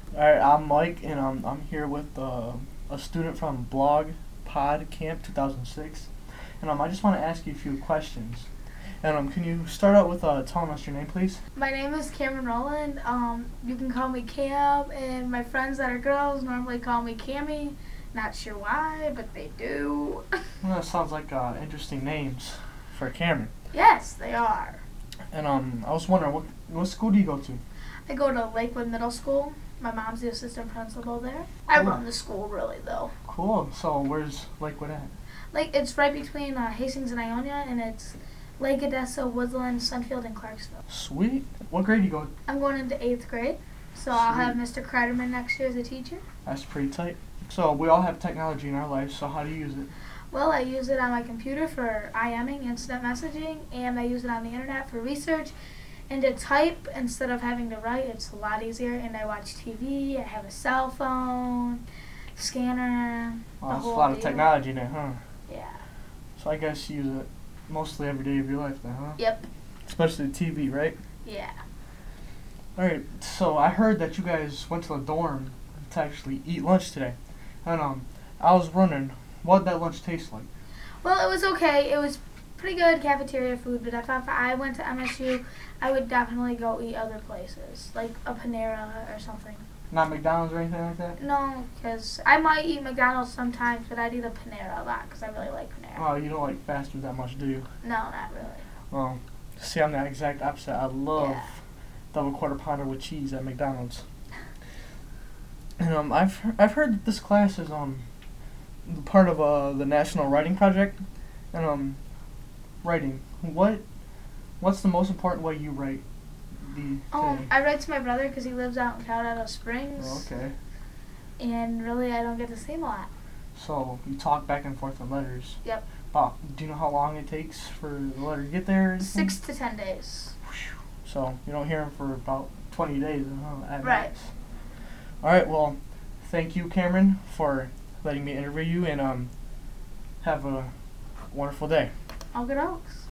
Alright, I'm Mike, and I'm here with a student from Blog Pod Camp 2006. And I just want to ask you a few questions. And can you start out with telling us your name, please? My name is Cameron Rowland. You can call me Cam, and my friends that are girls normally call me Cammy. Not sure why, but they do. Well, that sounds like interesting names for Cameron. Yes, they are. And I was wondering, what school do you go to? I go to Lakewood Middle School. My mom's the assistant principal there. I Cool. run the school, really, though. Cool. So where's Lakewood at? It's right between Hastings and Ionia, and it's Lake Odessa, Woodland, Sunfield, and Clarksville. Sweet. What grade do you go? I'm going into 8th grade, so I'll have Sweet. Mr. Kreiderman next year as a teacher. That's pretty tight. So we all have technology in our lives. So how do you use it? Well, I use it on my computer for IMing, instant messaging, and I use it on the internet for research. And to type instead of having to write, it's a lot easier. And I watch TV, I have a cell phone, scanner, Well, the that's a whole lot of deal. technology there, huh? Yeah. So I guess you use it mostly every day of your life then, huh? Yep. Especially TV, right? Yeah. Alright, so I heard that you guys went to the dorm to actually eat lunch today. And I was wondering, what did that lunch taste like? Well, it was okay. It was pretty good cafeteria food, but if I went to MSU, I would definitely go eat other places, like a Panera or something. Not McDonald's or anything like that? No, because I might eat McDonald's sometimes, but I'd eat a Panera a lot because I really like Panera. Oh, you don't like fast food that much, do you? No, not really. Well, see, I'm the exact opposite. I love Yeah. double quarter pounder with cheese at McDonald's. And I've heard that this class is part of the National Writing Project. And writing. What's the most important way you write today? I write to my brother because he lives out in Colorado Springs. Oh, okay. And really, I don't get to see him a lot. So you talk back and forth in letters. Yep. Do you know how long it takes for the letter to get there? or anything? 6 to 10 days. So you don't hear him for about 20 days, at Right. max. All right. Well, thank you, Cameron, for letting me interview you, and have a wonderful day. All good oaks.